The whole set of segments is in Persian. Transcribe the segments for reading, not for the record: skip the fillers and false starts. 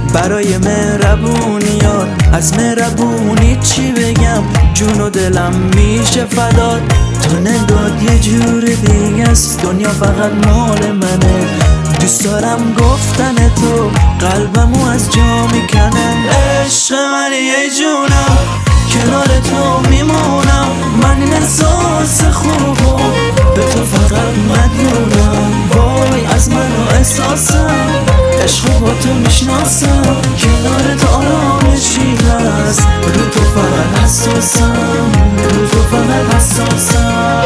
برای مهربونیات. از مهربونی چی بگم، جون و دلم میشه فدات. تو نگات یه جور دیگه است، دنیا فقط مال منه. دوست دارم گفتن تو، قلبمو از جا میکنه. عشق منی ای جونم، کنار تو میمونم. من این احساس خوبو به تو فقط مدیونم. وای از من و احساسم، عشق با تو میشناسم. کنار تو آرامشی هست، رو تو فقط حساسم، رو تو فقط حساسم.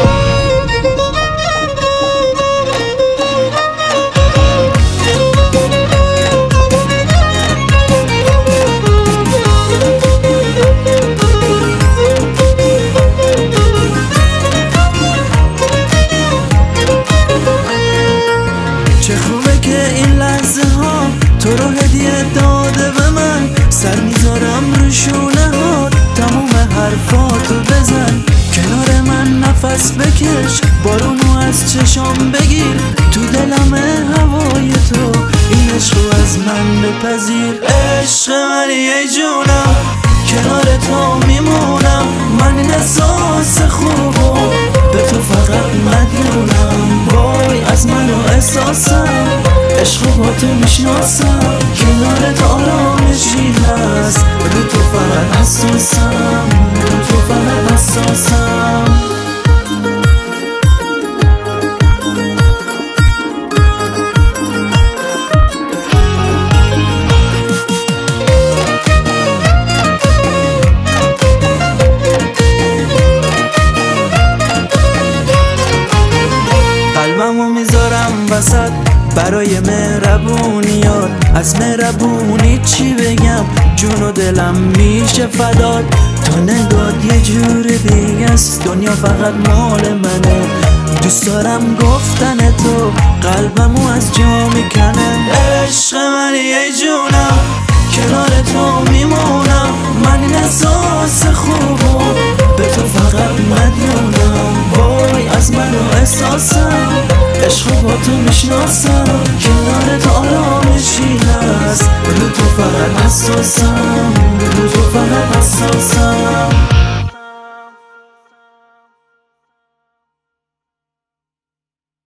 چه خوبه که این لحظه ها تو رو هدیه داده به من. سر میذارم رو شونه ها، تموم حرفاتو بزن. کنار من نفس بکش، بارونو از چشام بگیر. تو دلم هوای تو، این عشقو از من بپذیر. عشق منی ای جونم، کنار تو میمونم. من این احساس خوبو به تو فقط مدیونم. وای از من و احساسم، عشق با تو میشناسم. کنار تو آرامشی هست، رو تو فقط حساسم، رو تو فقط حساسم. قلبمو میذارم وسط برای مهربونیات. از مهربونی چی بگم، جون و دلم میشه فدات. تو نگات یه جور دیگه است، دنیا فقط مال منه. دوست دارم گفتن تو، قلبمو از جا میکنه. عشق منی ای جونم، کنار تو میمونم. من این احساس خوبو به تو فقط مدیونم. وای از من و احساسم، عشق با تو میشناسم. کنار تو آرامشی هست، رو تو فقط حساسم، رو تو فقط حساسم.